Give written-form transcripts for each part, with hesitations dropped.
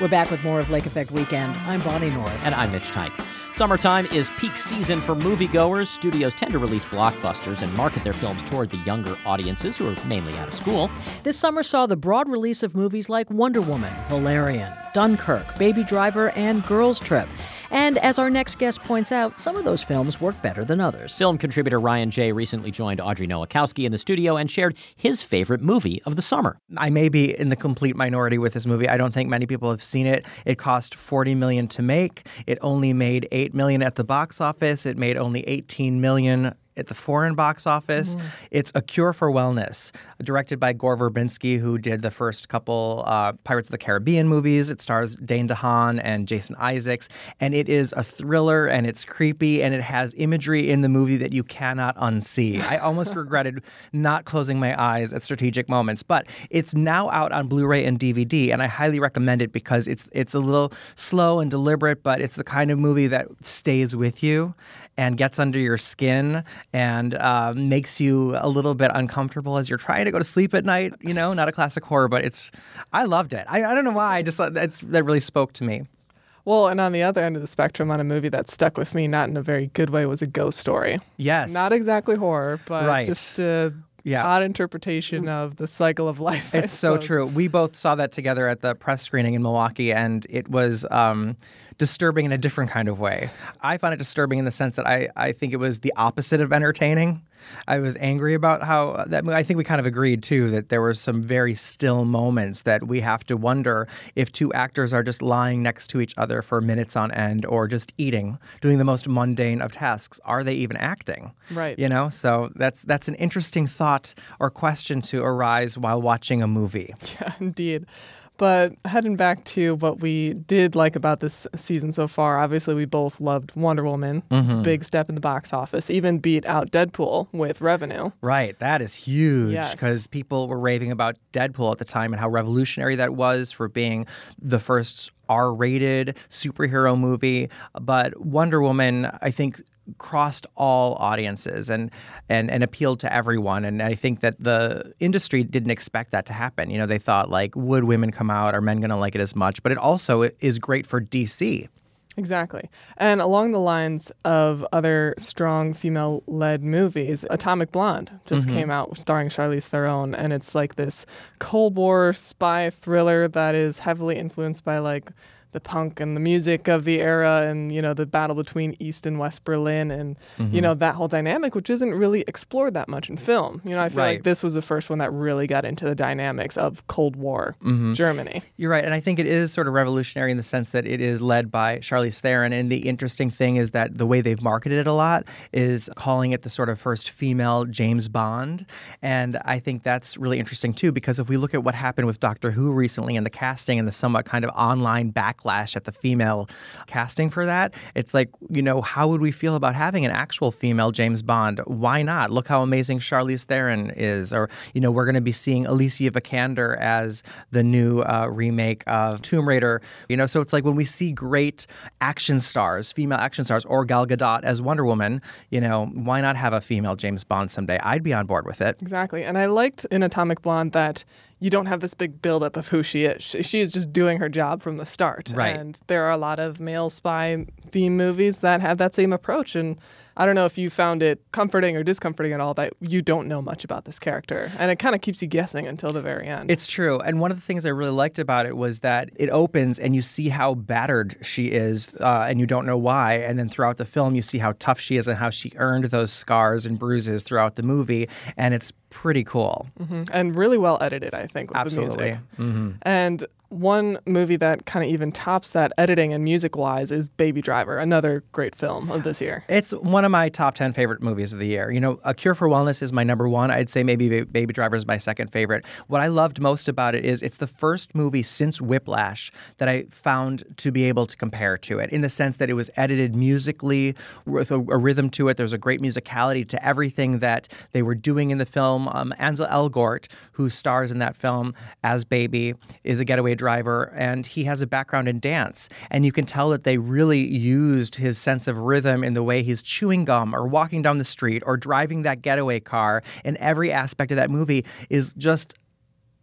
We're back with more of Lake Effect Weekend. I'm Bonnie North. And I'm Mitch Tyke. Summertime is peak season for moviegoers. Studios tend to release blockbusters and market their films toward the younger audiences who are mainly out of school. This summer saw the broad release of movies like Wonder Woman, Valerian, Dunkirk, Baby Driver, and Girls Trip. And as our next guest points out, some of those films work better than others. Film contributor Ryan Jay recently joined Audrey Nowakowski in the studio and shared his favorite movie of the summer. I may be in the complete minority with this movie. I don't think many people have seen it. It cost $40 million to make. It only made $8 million at the box office. It made only $18 million at the foreign box office. It's A Cure for Wellness, directed by Gore Verbinski, who did the first couple Pirates of the Caribbean movies. It stars Dane DeHaan and Jason Isaacs, and it is a thriller, and it's creepy, and it has imagery in the movie that you cannot unsee. I almost regretted not closing my eyes at strategic moments, but it's now out on Blu-ray and DVD, and I highly recommend it because it's a little slow and deliberate, but it's the kind of movie that stays with you and gets under your skin and makes you a little bit uncomfortable as you're trying to go to sleep at night. You know, not a classic horror, but I loved it. I don't know why. That really spoke to me. Well, and on the other end of the spectrum, on a movie that stuck with me, not in a very good way, was A Ghost Story. Yes. Not exactly horror, but just odd interpretation of the cycle of life. It's so true. We both saw that together at the press screening in Milwaukee, and it was disturbing in a different kind of way. I found it disturbing in the sense that I think it was the opposite of entertaining. I was angry about how that. I think we kind of agreed, too, that there were some very still moments that we have to wonder if two actors are just lying next to each other for minutes on end or just eating, doing the most mundane of tasks. Are they even acting? Right. You know, so that's an interesting thought or question to arise while watching a movie. Yeah, indeed. But heading back to what we did like about this season so far, obviously we both loved Wonder Woman. It's a big step in the box office. Even beat out Deadpool with revenue. Right. That is huge because people were raving about Deadpool at the time and how revolutionary that was for being the first R-rated superhero movie. But Wonder Woman, I think, crossed all audiences and appealed to everyone. And I think that the industry didn't expect that to happen. You know, they thought, like, would women come out? Are men going to like it as much? But it also is great for DC. Exactly. And along the lines of other strong female-led movies, Atomic Blonde just came out starring Charlize Theron. And it's like this Cold War spy thriller that is heavily influenced by, like, the punk and the music of the era and, you know, the battle between East and West Berlin and, you know, that whole dynamic, which isn't really explored that much in film. You know, I feel like this was the first one that really got into the dynamics of Cold War Germany. You're right. And I think it is sort of revolutionary in the sense that it is led by Charlize Theron. And the interesting thing is that the way they've marketed it a lot is calling it the sort of first female James Bond. And I think that's really interesting, too, because if we look at what happened with Doctor Who recently and the casting and the somewhat kind of online backlash at the female casting for that, it's like, you know, how would we feel about having an actual female James Bond? Why not? Look how amazing Charlize Theron is. Or, you know, we're going to be seeing Alicia Vikander as the new remake of Tomb Raider. You know, so it's like when we see great action stars, female action stars, or Gal Gadot as Wonder Woman, you know, why not have a female James Bond someday? I'd be on board with it. Exactly. And I liked in Atomic Blonde that you don't have this big buildup of who she is. She is just doing her job from the start. Right. And there are a lot of male spy theme movies that have that same approach. And I don't know if you found it comforting or discomforting at all that you don't know much about this character. And it kind of keeps you guessing until the very end. It's true. And one of the things I really liked about it was that it opens and you see how battered she is and you don't know why. And then throughout the film, you see how tough she is and how she earned those scars and bruises throughout the movie. And it's pretty cool. And really well edited, I think, with Absolutely. the music. And one movie that kind of even tops that editing and music-wise is Baby Driver, another great film of this year. It's one of my top 10 favorite movies of the year. You know, A Cure for Wellness is my number one. I'd say maybe Baby Driver is my second favorite. What I loved most about it is it's the first movie since Whiplash that I found to be able to compare to it in the sense that it was edited musically with a rhythm to it. There's a great musicality to everything that they were doing in the film. Ansel Elgort, who stars in that film as Baby, is a getaway driver, and he has a background in dance. And you can tell that they really used his sense of rhythm in the way he's chewing gum or walking down the street or driving that getaway car. And every aspect of that movie is just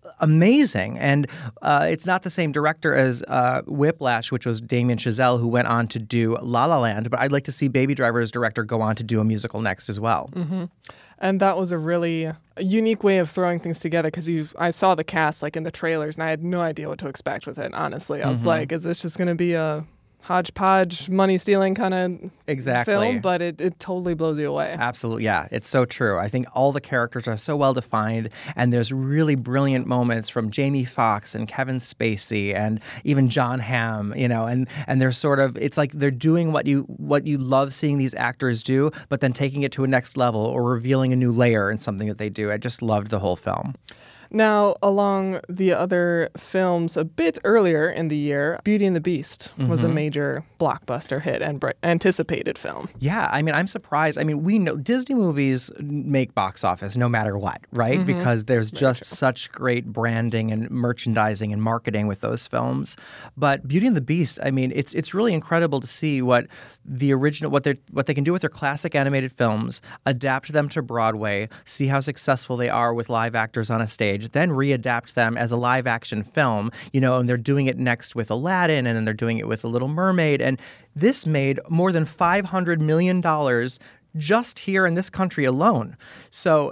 amazing. And it's not the same director as Whiplash, which was Damien Chazelle, who went on to do La La Land. But I'd like to see Baby Driver's director go on to do a musical next as well. Mm-hmm. And that was a really unique way of throwing things together because I saw the cast like in the trailers and I had no idea what to expect with it, honestly. I was like, is this just going to be a hodgepodge, money-stealing kind of film? But it totally blows you away. Absolutely, yeah. It's so true. I think all the characters are so well-defined, and there's really brilliant moments from Jamie Foxx and Kevin Spacey and even John Hamm, and they're sort of, it's like they're doing what you love seeing these actors do, but then taking it to a next level or revealing a new layer in something that they do. I just loved the whole film. Now, along the other films a bit earlier in the year, Beauty and the Beast was a major blockbuster hit and anticipated film. Yeah, I mean, I'm surprised. I mean, we know Disney movies make box office no matter what, right? Because there's just such great branding and merchandising and marketing with those films. But Beauty and the Beast, I mean, it's really incredible to see what the original, what they can do with their classic animated films, adapt them to Broadway, see how successful they are with live actors on a stage, then readapt them as a live action film, and they're doing it next with Aladdin, and then they're doing it with The Little Mermaid. And this made more than $500 million just here in this country alone. So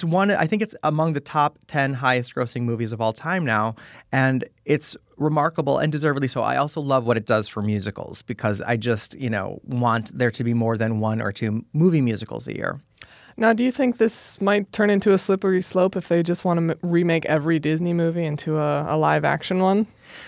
I think it's among the top 10 highest grossing movies of all time now. And it's remarkable and deservedly so. I also love what it does for musicals because I just, want there to be more than one or two movie musicals a year. Now, do you think this might turn into a slippery slope if they just want to remake every Disney movie into a live-action one?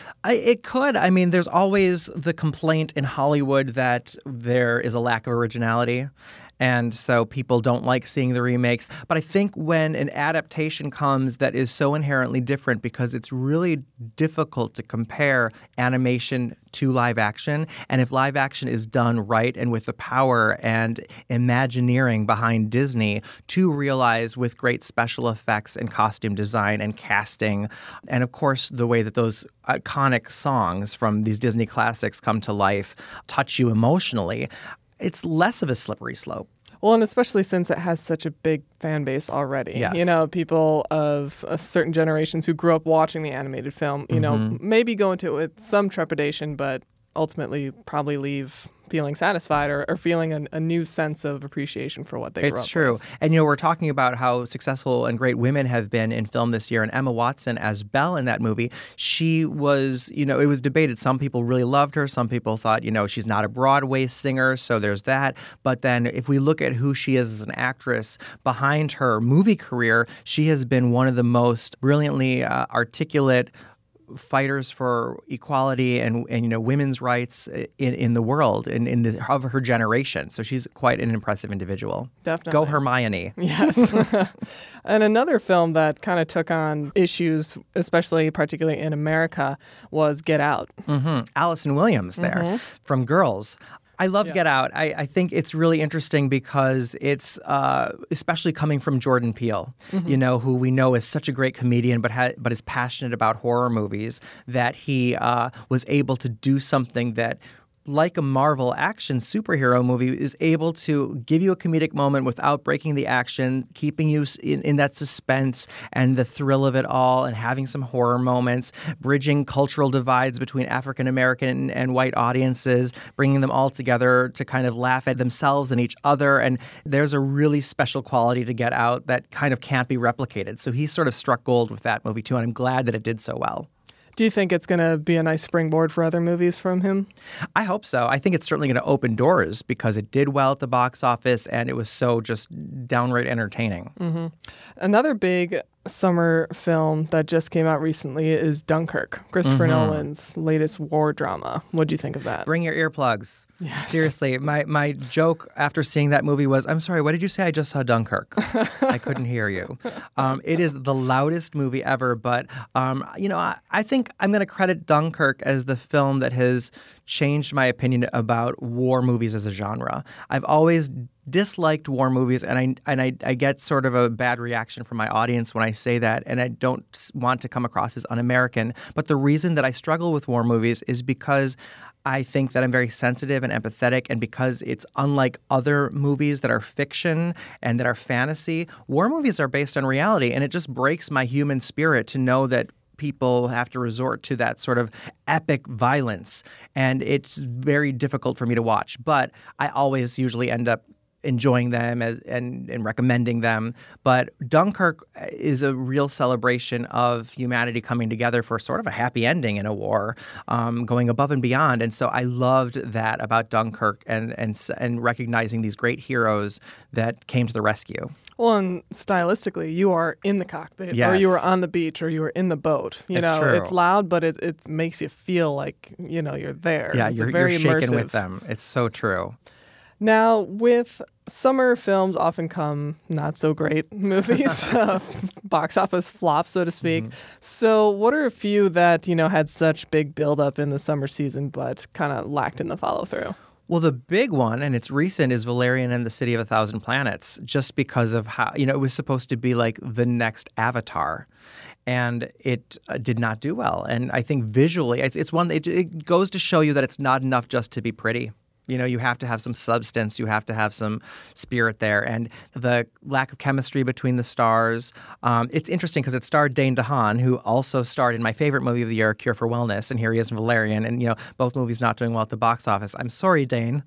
It could. I mean, there's always the complaint in Hollywood that there is a lack of originality. And so people don't like seeing the remakes. But I think when an adaptation comes that is so inherently different, because it's really difficult to compare animation to live action. And if live action is done right and with the power and Imagineering behind Disney to realize with great special effects and costume design and casting, and of course the way that those iconic songs from these Disney classics come to life touch you emotionally, it's less of a slippery slope. Well, and especially since it has such a big fan base already. Yes. People of certain generations who grew up watching the animated film, maybe go into it with some trepidation, but ultimately probably leave feeling satisfied or feeling a new sense of appreciation for what they grew up with. It's true. And, we're talking about how successful and great women have been in film this year. And Emma Watson as Belle in that movie, she was, it was debated. Some people really loved her. Some people thought, she's not a Broadway singer, so there's that. But then if we look at who she is as an actress behind her movie career, she has been one of the most brilliantly articulate fighters for equality and women's rights in the world of her generation. So she's quite an impressive individual. Definitely. Go Hermione. Yes. And another film that kind of took on issues, particularly in America, was Get Out. Allison Williams there from Girls. I love Get Out. I think it's really interesting because it's especially coming from Jordan Peele, who we know is such a great comedian but is passionate about horror movies, that he was able to do something that, like a Marvel action superhero movie, is able to give you a comedic moment without breaking the action, keeping you in that suspense and the thrill of it all, and having some horror moments, bridging cultural divides between African American and white audiences, bringing them all together to kind of laugh at themselves and each other. And there's a really special quality to Get Out that kind of can't be replicated. So he sort of struck gold with that movie too, and I'm glad that it did so well. Do you think it's going to be a nice springboard for other movies from him? I hope so. I think it's certainly going to open doors because it did well at the box office and it was so just downright entertaining. Another big summer film that just came out recently is Dunkirk, Christopher Nolan's latest war drama. What do you think of that? Bring your earplugs. Yes. Seriously, my joke after seeing that movie was, I'm sorry, what did you say? I just saw Dunkirk. I couldn't hear you. It is the loudest movie ever, but I think I'm going to credit Dunkirk as the film that has changed my opinion about war movies as a genre. I've always disliked war movies, and I get sort of a bad reaction from my audience when I say that, and I don't want to come across as un-American. But the reason that I struggle with war movies is because I think that I'm very sensitive and empathetic, and because it's unlike other movies that are fiction and that are fantasy, war movies are based on reality, and it just breaks my human spirit to know that people have to resort to that sort of epic violence, and it's very difficult for me to watch. But I always usually end up enjoying them and recommending them. But Dunkirk is a real celebration of humanity coming together for sort of a happy ending in a war, going above and beyond. And so I loved that about Dunkirk and recognizing these great heroes that came to the rescue. Well, and stylistically, you are in the cockpit, Yes. or you are on the beach, or you are in the boat. It's true. It's loud, but it makes you feel like, you're there. Yeah, it's you're very shaken immersive. with them. It's so true. Now, with summer films often come not so great movies, box office flops, so to speak. So what are a few that, had such big buildup in the summer season, but kind of lacked in the follow through? Well, the big one, and it's recent, is Valerian and the City of a Thousand Planets, just because of how, it was supposed to be like the next Avatar. And it did not do well. And I think visually, it's one, it goes to show you that it's not enough just to be pretty. You have to have some substance. You have to have some spirit there. And the lack of chemistry between the stars. It's interesting because it starred Dane DeHaan, who also starred in my favorite movie of the year, Cure for Wellness. And here he is in Valerian. And, both movies not doing well at the box office. I'm sorry, Dane,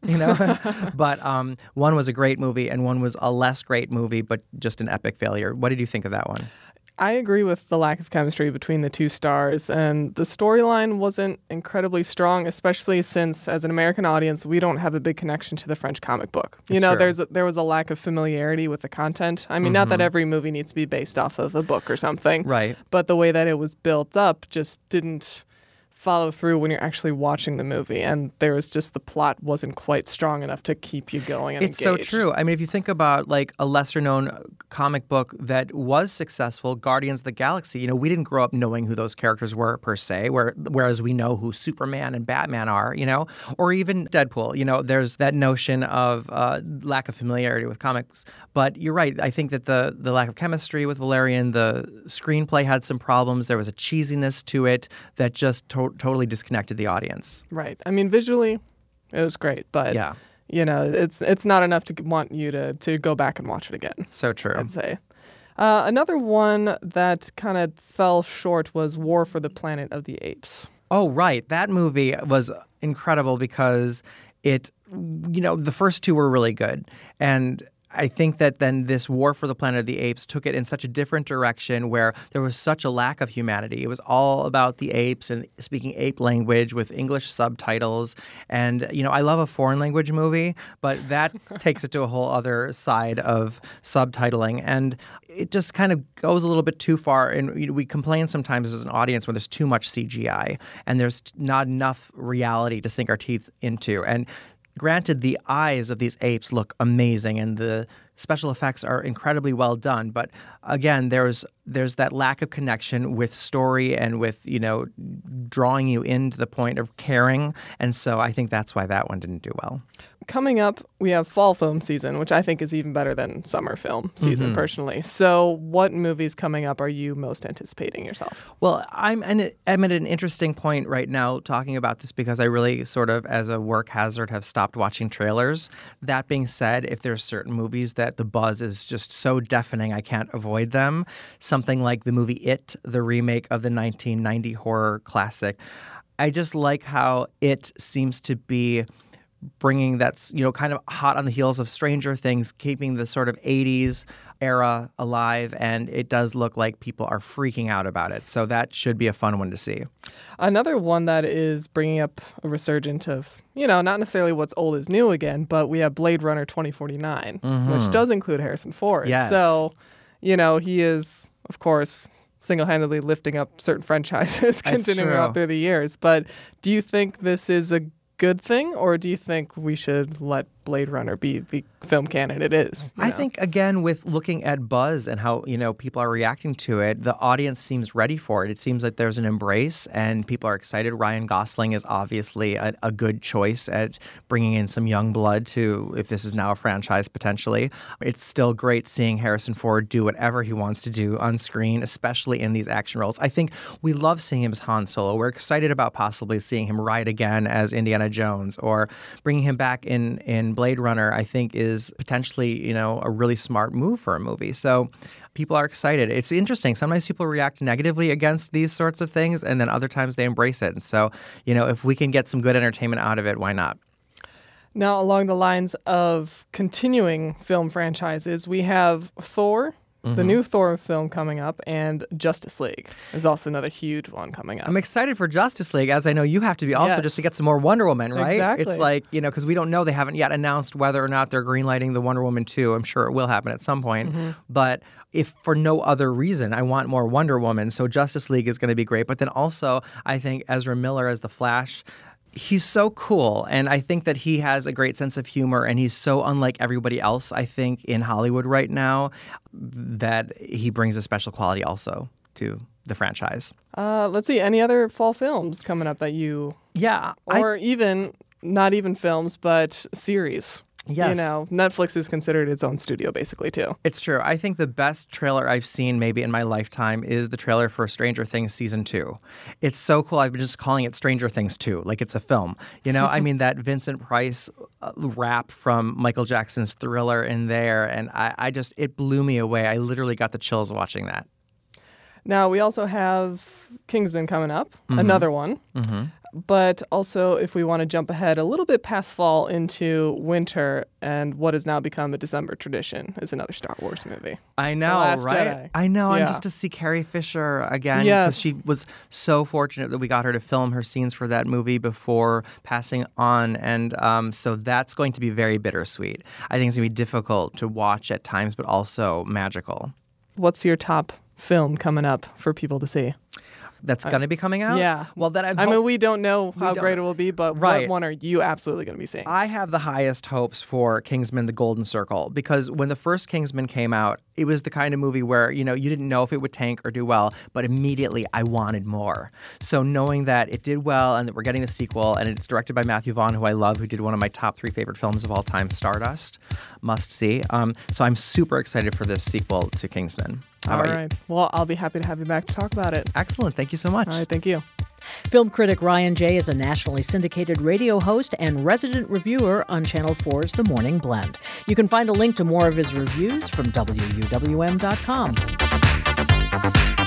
But one was a great movie and one was a less great movie, but just an epic failure. What did you think of that one? I agree with the lack of chemistry between the two stars, and the storyline wasn't incredibly strong, especially since, as an American audience, we don't have a big connection to the French comic book. True. There was a lack of familiarity with the content. I mean, not that every movie needs to be based off of a book or something, Right. but the way that it was built up just didn't follow through when you're actually watching the movie, and there was just the plot wasn't quite strong enough to keep you going and It's engaged. so true. I mean, if you think about like a lesser known comic book that was successful, Guardians of the Galaxy, we didn't grow up knowing who those characters were per se, whereas we know who Superman and Batman are, or even Deadpool. There's that notion of lack of familiarity with comics. But you're right. I think that the lack of chemistry with Valerian, the screenplay had some problems. There was a cheesiness to it that just totally disconnected the audience. Right. I mean, visually, it was great, but Yeah. it's not enough to want you to go back and watch it again, So true. I'd say. Another one that kind of fell short was War for the Planet of the Apes. Oh, right. That movie was incredible because the first two were really good. And I think that then this War for the Planet of the Apes took it in such a different direction where there was such a lack of humanity. It was all about the apes and speaking ape language with English subtitles. And, I love a foreign language movie, but that takes it to a whole other side of subtitling. And it just kind of goes a little bit too far. And we complain sometimes as an audience when there's too much CGI and there's not enough reality to sink our teeth into. And granted, the eyes of these apes look amazing and the special effects are incredibly well done. But again, there's that lack of connection with story and with, drawing you into the point of caring. And so I think that's why that one didn't do well. Coming up, we have fall film season, which I think is even better than summer film season, personally. So what movies coming up are you most anticipating yourself? Well, I'm at an interesting point right now talking about this because I really sort of, as a work hazard, have stopped watching trailers. That being said, if there's certain movies that the buzz is just so deafening I can't avoid them, something like the movie It, the remake of the 1990 horror classic, I just like how it seems to be bringing that, kind of hot on the heels of Stranger Things, keeping the sort of 80s era alive, and it does look like people are freaking out about it. So that should be a fun one to see. Another one that is bringing up a resurgence of, not necessarily what's old is new again, but we have Blade Runner 2049, which does include Harrison Ford. Yes. So, he is, of course, single-handedly lifting up certain franchises continuing true. out through the years. But do you think this is a good thing, or do you think we should let Blade Runner be the film canon it is. I think, again, with looking at buzz and how, people are reacting to it, the audience seems ready for it. It seems like there's an embrace and people are excited. Ryan Gosling is obviously a good choice at bringing in some young blood to, if this is now a franchise potentially. It's still great seeing Harrison Ford do whatever he wants to do on screen, especially in these action roles. I think we love seeing him as Han Solo. We're excited about possibly seeing him ride again as Indiana Jones, or bringing him back in Blade Runner, I think is potentially, a really smart move for a movie. So people are excited. It's interesting. Sometimes people react negatively against these sorts of things, and then other times they embrace it. And so, if we can get some good entertainment out of it, why not? Now, along the lines of continuing film franchises, we have Thor, the new Thor film coming up, and Justice League is also another huge one coming up. I'm excited for Justice League, as I know you have to be also, just to get some more Wonder Woman, right? Exactly. It's like, because we don't know. They haven't yet announced whether or not they're greenlighting the Wonder Woman 2. I'm sure it will happen at some point. But if for no other reason, I want more Wonder Woman. So Justice League is going to be great. But then also, I think Ezra Miller as the Flash, he's so cool, and I think that he has a great sense of humor, and he's so unlike everybody else, I think, in Hollywood right now, that he brings a special quality also to the franchise. Let's see, any other fall films coming up that you... Yeah. Or even, not even films, but series. Yes. Netflix is considered its own studio, basically, too. It's true. I think the best trailer I've seen maybe in my lifetime is the trailer for Stranger Things Season 2. It's so cool. I've been just calling it Stranger Things 2, like it's a film. I mean, that Vincent Price rap from Michael Jackson's Thriller in there, and it blew me away. I literally got the chills watching that. Now, we also have Kingsman coming up, another one. But also, if we want to jump ahead a little bit past fall into winter, and what has now become a December tradition is another Star Wars movie. I know, right? Jedi. I know, and just to see Carrie Fisher again, because she was so fortunate that we got her to film her scenes for that movie before passing on, and so that's going to be very bittersweet. I think it's going to be difficult to watch at times, but also magical. What's your top film coming up for people to see? That's going to be coming out? Yeah. Well, then I mean, we don't know how great it will be, but what one are you absolutely going to be seeing? I have the highest hopes for Kingsman: The Golden Circle, because when the first Kingsman came out, it was the kind of movie where, you didn't know if it would tank or do well, but immediately I wanted more. So knowing that it did well and that we're getting the sequel, and it's directed by Matthew Vaughn, who I love, who did one of my top 3 favorite films of all time, Stardust, must see. So I'm super excited for this sequel to Kingsman. All right. Well, I'll be happy to have you back to talk about it. Excellent. Thank you so much. All right. Thank you. Film critic Ryan Jay is a nationally syndicated radio host and resident reviewer on Channel 4's The Morning Blend. You can find a link to more of his reviews from WUWM.com.